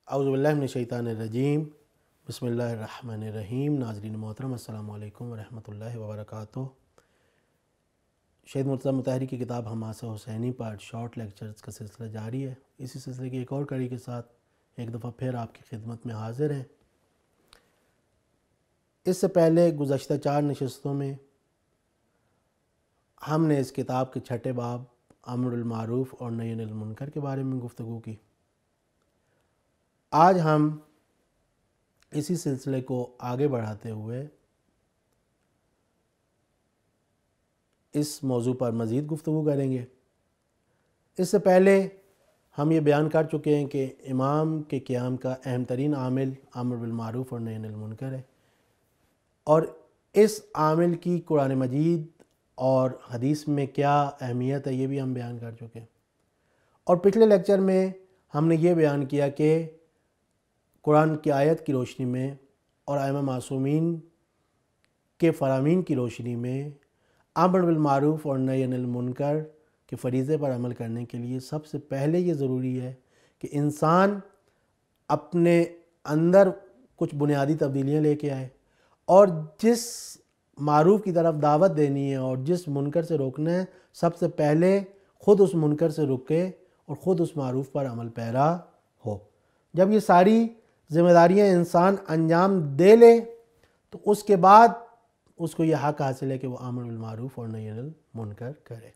اعوذ باللہ من الشیطان الرجیم، بسم اللہ الرحمن الرحیم۔ ناظرین محترم، السلام علیکم ورحمۃ اللہ وبرکاتہ۔ شہید مرتضیٰ مطہری کی کتاب حماسہ حسینی پر شارٹ لیکچرز کا سلسلہ جاری ہے۔ اسی سلسلے کی ایک اور کڑی کے ساتھ ایک دفعہ پھر آپ کی خدمت میں حاضر ہیں۔ اس سے پہلے گزشتہ 4 نشستوں میں ہم نے اس کتاب کے 6 باب امر بالمعروف اور نہی عن المنکر کے بارے میں گفتگو کی۔ آج ہم اسی سلسلے کو آگے بڑھاتے ہوئے اس موضوع پر مزید گفتگو کریں گے۔ اس سے پہلے ہم یہ بیان کر چکے ہیں کہ امام کے قیام کا اہم ترین عامل امر بالمعروف اور نہی عن المنکر ہے، اور اس عامل کی قرآن مجید اور حدیث میں کیا اہمیت ہے یہ بھی ہم بیان کر چکے ہیں۔ اور پچھلے لیکچر میں ہم نے یہ بیان کیا کہ قرآن کی آیت کی روشنی میں اور ائمہ معصومین کے فرامین کی روشنی میں امر بالمعروف اور نہی عن المنکر کے فریضے پر عمل کرنے کے لیے سب سے پہلے یہ ضروری ہے کہ انسان اپنے اندر کچھ بنیادی تبدیلیاں لے کے آئے، اور جس معروف کی طرف دعوت دینی ہے اور جس منکر سے روکنا ہے، سب سے پہلے خود اس منکر سے رکے اور خود اس معروف پر عمل پیرا ہو۔ جب یہ ساری ذمہ داریاں انسان انجام دے لے تو اس کے بعد اس کو یہ حق حاصل ہے کہ وہ امر بالمعروف اور نہی عن المنکر کرے۔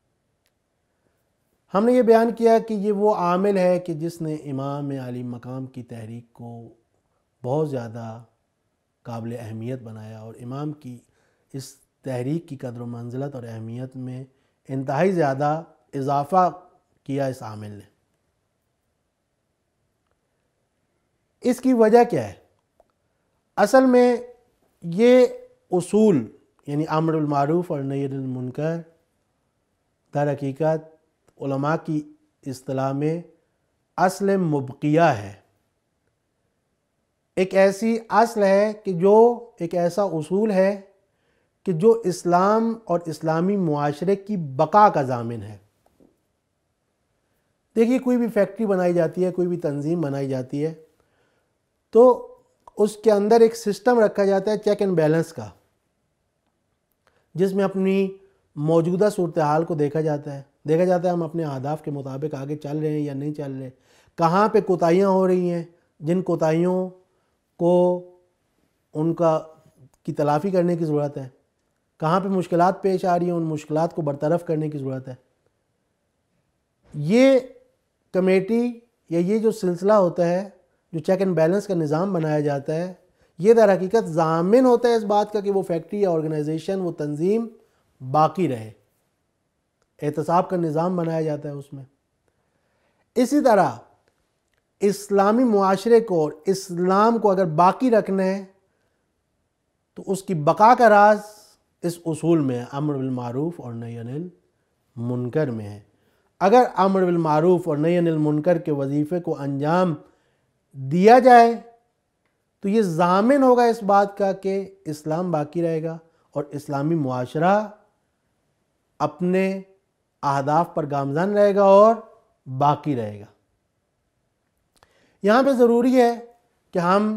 ہم نے یہ بیان کیا کہ یہ وہ عامل ہے کہ جس نے امام علی مقام کی تحریک کو بہت زیادہ قابل اہمیت بنایا، اور امام کی اس تحریک کی قدر و منزلت اور اہمیت میں انتہائی زیادہ اضافہ کیا اس عامل نے۔ اس کی وجہ کیا ہے؟ اصل میں یہ اصول یعنی امر بالمعروف اور نہی عن المنکر در حقیقت علماء کی اصطلاح میں اصل مبقیہ ہے۔ ایک ایسی اصل ہے کہ جو ایک ایسا اصول ہے کہ جو اسلام اور اسلامی معاشرے کی بقا کا ضامن ہے۔ دیکھیے، کوئی بھی فیکٹری بنائی جاتی ہے، کوئی بھی تنظیم بنائی جاتی ہے، تو اس کے اندر ایک سسٹم رکھا جاتا ہے چیک اینڈ بیلنس کا، جس میں اپنی موجودہ صورتحال کو دیکھا جاتا ہے ہم اپنے اہداف کے مطابق آگے چل رہے ہیں یا نہیں چل رہے، کہاں پہ کوتاہیاں ہو رہی ہیں، جن کوتاہیوں کو ان کی تلافی کرنے کی ضرورت ہے، کہاں پہ مشکلات پیش آ رہی ہیں، ان مشکلات کو برطرف کرنے کی ضرورت ہے۔ یہ کمیٹی یا یہ جو سلسلہ ہوتا ہے، جو چیک اینڈ بیلنس کا نظام بنایا جاتا ہے، یہ در حقیقت ضامن ہوتا ہے اس بات کا کہ وہ فیکٹری یا آرگنائزیشن، وہ تنظیم باقی رہے۔ احتساب کا نظام بنایا جاتا ہے اس میں۔ اسی طرح اسلامی معاشرے کو اور اسلام کو اگر باقی رکھنا ہے تو اس کی بقا کا راز اس اصول میں ہے، امر بالمعروف اور نہی عن المنکر میں ہے۔ اگر امر بالمعروف اور نہی عن المنکر کے وظیفے کو انجام دیا جائے تو یہ ضامن ہوگا اس بات کا کہ اسلام باقی رہے گا اور اسلامی معاشرہ اپنے اہداف پر گامزن رہے گا اور باقی رہے گا۔ یہاں پہ ضروری ہے کہ ہم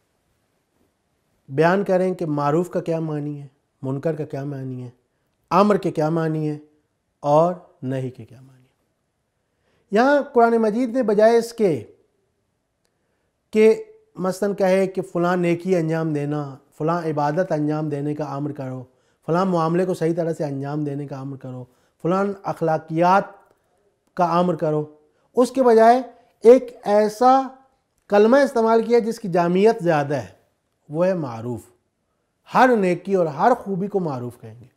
بیان کریں کہ معروف کا کیا معنی ہے، منکر کا کیا معنی ہے، امر کے کیا معنی ہے اور نہی کے کیا معنی ہے۔ یہاں قرآن مجید نے بجائے اس کے کہ مثلاً کہے کہ فلاں نیکی انجام دینا، فلاں عبادت انجام دینے کا امر کرو، فلاں معاملے کو صحیح طرح سے انجام دینے کا امر کرو، فلاں اخلاقیات کا امر کرو، اس کے بجائے ایک ایسا کلمہ استعمال کیا جس کی جامعیت زیادہ ہے، وہ ہے معروف۔ ہر نیکی اور ہر خوبی کو معروف کہیں گے،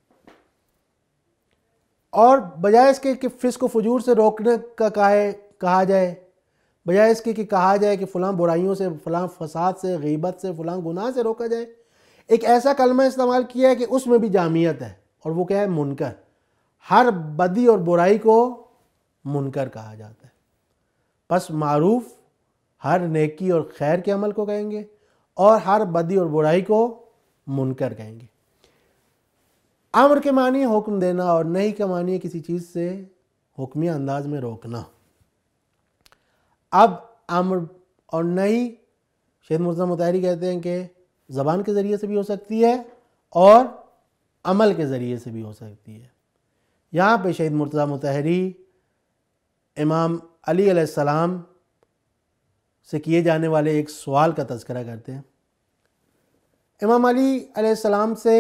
اور بجائے اس کے کہ فسق و فجور سے روکنے کا کہا جائے، بجائے اس کے کہ کہا جائے کہ فلاں برائیوں سے، فلاں فساد سے، غیبت سے، فلاں گناہ سے روکا جائے، ایک ایسا کلمہ استعمال کیا ہے کہ اس میں بھی جامعیت ہے، اور وہ کیا ہے؟ منکر۔ ہر بدی اور برائی کو منکر کہا جاتا ہے۔ پس معروف ہر نیکی اور خیر کے عمل کو کہیں گے، اور ہر بدی اور برائی کو منکر کہیں گے۔ امر کے معنی ہے حکم دینا، اور نہی کا معنی ہے کسی چیز سے حکمی انداز میں روکنا۔ اب امر اور نہ ہی شہید مرتضیٰ مطہری کہتے ہیں کہ زبان کے ذریعے سے بھی ہو سکتی ہے اور عمل کے ذریعے سے بھی ہو سکتی ہے۔ یہاں پہ شہید مرتضیٰ مطہری امام علی علیہ السلام سے کیے جانے والے ایک سوال کا تذکرہ کرتے ہیں۔ امام علی علیہ السلام سے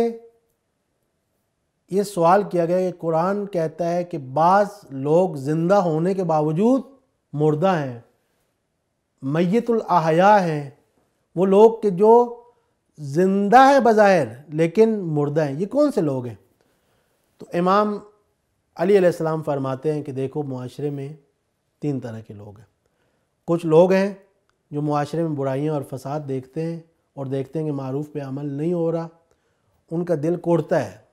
یہ سوال کیا گیا کہ قرآن کہتا ہے کہ بعض لوگ زندہ ہونے کے باوجود مردہ ہیں، میت الاحیاء ہیں، وہ لوگ کہ جو زندہ ہے بظاہر لیکن مردہ ہیں، یہ کون سے لوگ ہیں؟ تو امام علی علیہ السلام فرماتے ہیں کہ دیکھو معاشرے میں 3 طرح کے لوگ ہیں۔ کچھ لوگ ہیں جو معاشرے میں برائیاں اور فساد دیکھتے ہیں اور دیکھتے ہیں کہ معروف پہ عمل نہیں ہو رہا، ان کا دل کوڑتا ہے،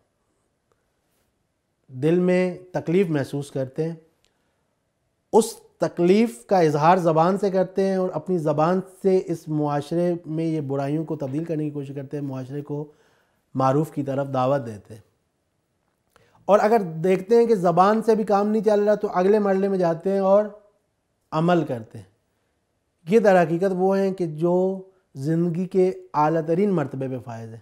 دل میں تکلیف محسوس کرتے ہیں، اس تکلیف کا اظہار زبان سے کرتے ہیں اور اپنی زبان سے اس معاشرے میں یہ برائیوں کو تبدیل کرنے کی کوشش کرتے ہیں، معاشرے کو معروف کی طرف دعوت دیتے ہیں۔ اور اگر دیکھتے ہیں کہ زبان سے بھی کام نہیں چل رہا تو اگلے مرحلے میں جاتے ہیں اور عمل کرتے ہیں۔ یہ در حقیقت وہ ہیں کہ جو زندگی کے اعلیٰ ترین مرتبے پہ فائز ہیں،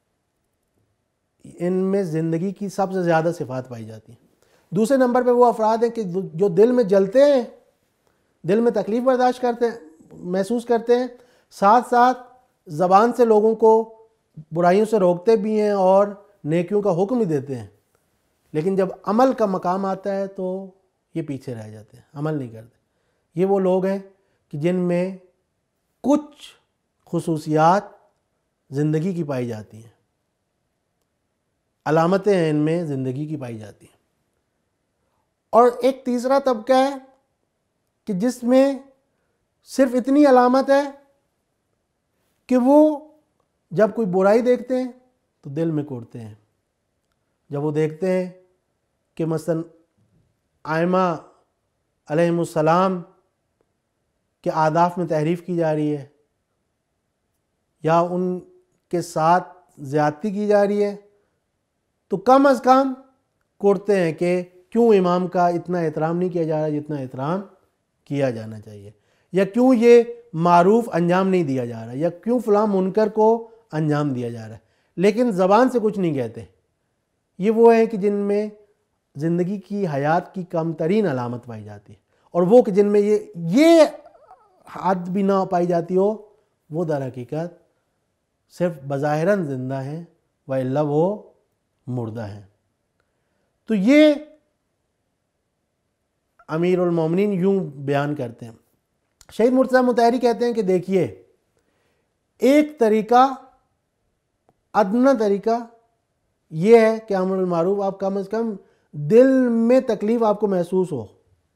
ان میں زندگی کی سب سے زیادہ صفات پائی جاتی ہیں۔ دوسرے نمبر پہ وہ افراد ہیں کہ جو دل میں جلتے ہیں، دل میں تکلیف برداشت کرتے ہیں، محسوس کرتے ہیں، ساتھ ساتھ زبان سے لوگوں کو برائیوں سے روکتے بھی ہیں اور نیکیوں کا حکم بھی دیتے ہیں، لیکن جب عمل کا مقام آتا ہے تو یہ پیچھے رہ جاتے ہیں، عمل نہیں کرتے۔ یہ وہ لوگ ہیں کہ جن میں کچھ خصوصیات زندگی کی پائی جاتی ہیں، علامتیں ہیں ان میں زندگی کی پائی جاتی ہیں۔ اور ایک تیسرا طبقہ ہے کہ جس میں صرف اتنی علامت ہے کہ وہ جب کوئی برائی دیکھتے ہیں تو دل میں کوڑتے ہیں، جب وہ دیکھتے ہیں کہ مثلا ائمہ علیہم السلام کے اہداف میں تحریف کی جا رہی ہے یا ان کے ساتھ زیادتی کی جا رہی ہے تو کم از کم کوڑتے ہیں کہ کیوں امام کا اتنا احترام نہیں کیا جا رہا جتنا احترام کیا جانا چاہیے، یا کیوں یہ معروف انجام نہیں دیا جا رہا، یا کیوں فلاں منکر کو انجام دیا جا رہا ہے، لیکن زبان سے کچھ نہیں کہتے۔ یہ وہ ہیں کہ جن میں زندگی کی حیات کی کم ترین علامت پائی جاتی ہے، اور وہ کہ جن میں یہ حد بھی نہ پائی جاتی ہو، وہ در حقیقت صرف بظاہراً زندہ ہیں وَإِلَّا وہ مردہ ہیں۔ تو یہ امیر المومنین یوں بیان کرتے ہیں۔ شہید مرتضیٰ مطہری کہتے ہیں کہ دیکھیے، ایک طریقہ، ادنیٰ طریقہ یہ ہے کہ امر بالمعروف آپ کم از کم دل میں تکلیف آپ کو محسوس ہو،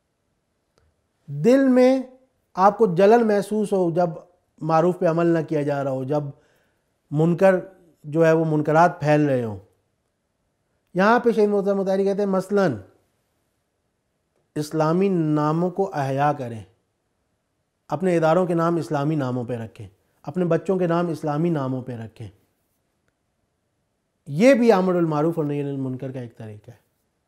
دل میں آپ کو جلن محسوس ہو جب معروف پہ عمل نہ کیا جا رہا ہو، جب منکر جو ہے وہ منکرات پھیل رہے ہوں۔ یہاں پہ شہید مرتضیٰ مطہری کہتے ہیں مثلاً اسلامی ناموں کو احیا کریں، اپنے اداروں کے نام اسلامی ناموں پہ رکھیں، اپنے بچوں کے نام اسلامی ناموں پہ رکھیں۔ یہ بھی امر بالمعروف اور نہی عن المنکر کا ایک طریقہ ہے۔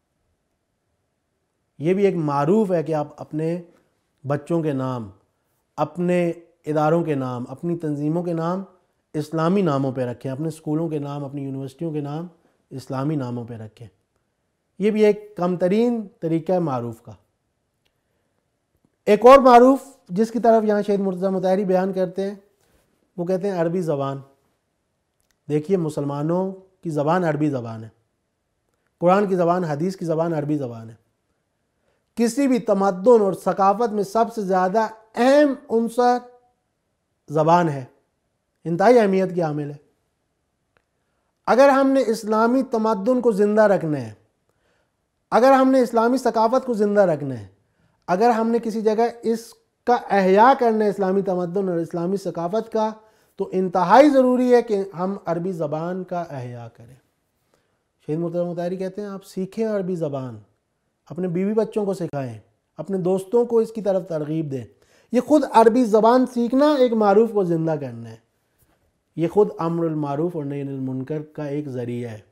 یہ بھی ایک معروف ہے کہ آپ اپنے بچوں کے نام، اپنے اداروں کے نام، اپنی تنظیموں کے نام اسلامی ناموں پہ رکھیں، اپنے اسکولوں کے نام، اپنی یونیورسٹیوں کے نام اسلامی ناموں پہ رکھیں۔ یہ بھی ایک کم ترین طریقہ ہے معروف کا۔ ایک اور معروف جس کی طرف یہاں شہید مرتضیٰ مطہری بیان کرتے ہیں، وہ کہتے ہیں عربی زبان۔ دیکھیے مسلمانوں کی زبان عربی زبان ہے، قرآن کی زبان، حدیث کی زبان عربی زبان ہے۔ کسی بھی تمدن اور ثقافت میں سب سے زیادہ اہم عنصر زبان ہے، انتہائی اہمیت کی حامل ہے۔ اگر ہم نے اسلامی تمدن کو زندہ رکھنا ہے، اگر ہم نے اسلامی ثقافت کو زندہ رکھنا ہے، اگر ہم نے کسی جگہ اس کا احیاء کرنا ہے اسلامی تمدن اور اسلامی ثقافت کا، تو انتہائی ضروری ہے کہ ہم عربی زبان کا احیاء کریں۔ شہید مرتضیٰ مطہری کہتے ہیں آپ سیکھیں عربی زبان، اپنے بیوی بچوں کو سکھائیں، اپنے دوستوں کو اس کی طرف ترغیب دیں۔ یہ خود عربی زبان سیکھنا ایک معروف کو زندہ کرنا ہے، یہ خود امر المعروف اور نہی عن المنکر کا ایک ذریعہ ہے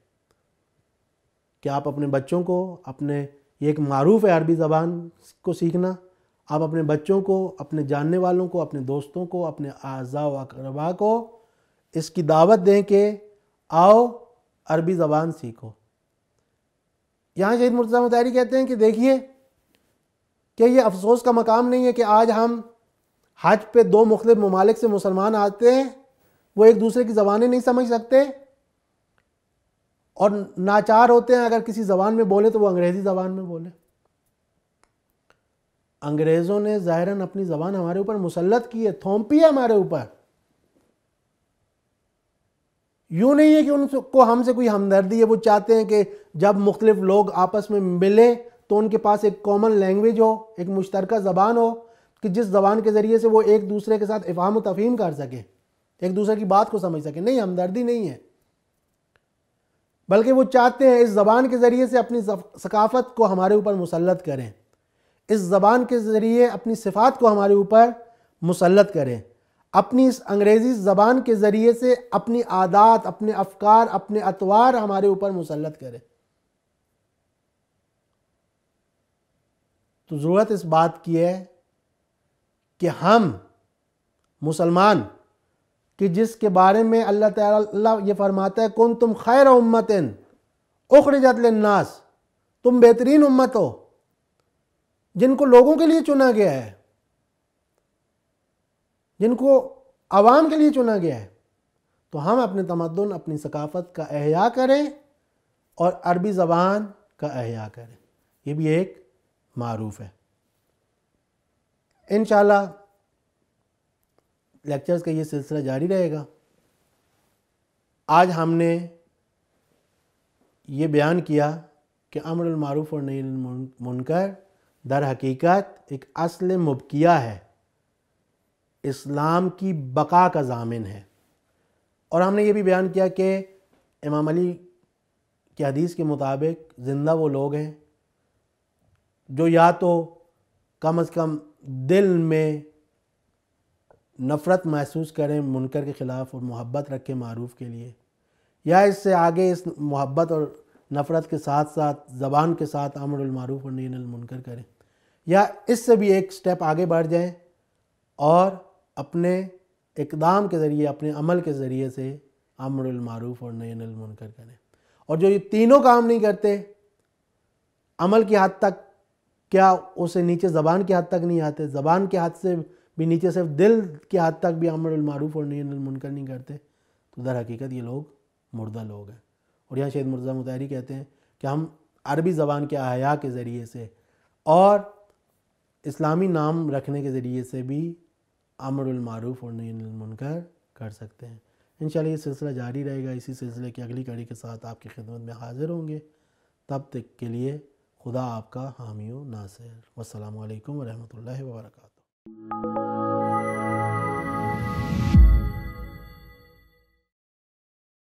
کہ آپ اپنے بچوں کو، یہ ایک معروف ہے عربی زبان کو سیکھنا، آپ اپنے بچوں کو، اپنے جاننے والوں کو، اپنے دوستوں کو، اپنے اعزاء و اقرباء کو اس کی دعوت دیں کہ آؤ عربی زبان سیکھو۔ یہاں شہید مرتضیٰ مطہری کہتے ہیں کہ دیکھیے کہ یہ افسوس کا مقام نہیں ہے کہ آج ہم حج پہ 2 مختلف ممالک سے مسلمان آتے ہیں، وہ ایک دوسرے کی زبانیں نہیں سمجھ سکتے اور ناچار ہوتے ہیں اگر کسی زبان میں بولے تو وہ انگریزی زبان میں بولے۔ انگریزوں نے ظاہراً اپنی زبان ہمارے اوپر مسلط کی ہے، تھوپی ہے ہمارے اوپر۔ یوں نہیں ہے کہ ان کو ہم سے کوئی ہمدردی ہے، وہ چاہتے ہیں کہ جب مختلف لوگ آپس میں ملیں تو ان کے پاس ایک کامن لینگویج ہو، ایک مشترکہ زبان ہو کہ جس زبان کے ذریعے سے وہ ایک دوسرے کے ساتھ افہام و تفہیم کر سکیں، ایک دوسرے کی بات کو سمجھ سکیں۔ نہیں، ہمدردی نہیں ہے، بلکہ وہ چاہتے ہیں اس زبان کے ذریعے سے اپنی ثقافت کو ہمارے اوپر مسلط کریں، اس زبان کے ذریعے اپنی صفات کو ہمارے اوپر مسلط کریں، اپنی اس انگریزی زبان کے ذریعے سے اپنی عادات، اپنے افکار، اپنے اطوار ہمارے اوپر مسلط کریں۔ تو ضرورت اس بات کی ہے کہ ہم مسلمان کہ جس کے بارے میں اللہ تعالیٰ یہ فرماتا ہے کنتم خیر امت اخرجت للناس، تم بہترین امت ہو جن کو لوگوں کے لیے چنا گیا ہے، جن کو عوام کے لیے چنا گیا ہے۔ تو ہم اپنے تمدن، اپنی ثقافت کا احیاء کریں اور عربی زبان کا احیاء کریں، یہ بھی ایک معروف ہے۔ انشاءاللہ لیکچرز کا یہ سلسلہ جاری رہے گا۔ آج ہم نے یہ بیان کیا کہ امر المعروف اور نہی عن المنکر در حقیقت ایک اصل مبقیہ ہے، اسلام کی بقا کا ضامن ہے۔ اور ہم نے یہ بھی بیان کیا کہ امام علی کی حدیث کے مطابق زندہ وہ لوگ ہیں جو یا تو کم از کم دل میں نفرت محسوس کریں منکر کے خلاف اور محبت رکھیں معروف کے لیے، یا اس سے آگے اس محبت اور نفرت کے ساتھ ساتھ زبان کے ساتھ امر المعروف اور نہی عن المنکر کریں، یا اس سے بھی ایک سٹیپ آگے بڑھ جائیں اور اپنے اقدام کے ذریعے، اپنے عمل کے ذریعے سے امر المعروف اور نہی عن المنکر کریں۔ اور جو یہ تینوں کام نہیں کرتے، عمل کی حد تک کیا اسے نیچے زبان کی حد تک نہیں آتے، زبان کے حد سے بھی نیچے صرف دل کی حد تک بھی امر المعروف اور نہی عن المنکر نہیں کرتے، تو در حقیقت یہ لوگ مردہ لوگ ہیں۔ اور یہاں شہید مرتضیٰ مطہری کہتے ہیں کہ ہم عربی زبان کے احیاء کے ذریعے سے اور اسلامی نام رکھنے کے ذریعے سے بھی امر المعروف اور نہی عن المنکر کر سکتے ہیں۔ انشاءاللہ یہ سلسلہ جاری رہے گا، اسی سلسلے کی اگلی کڑی کے ساتھ آپ کی خدمت میں حاضر ہوں گے۔ تب تک کے لیے خدا آپ کا حامی و ناصر۔ والسلام علیکم ورحمۃ اللہ وبرکاتہ۔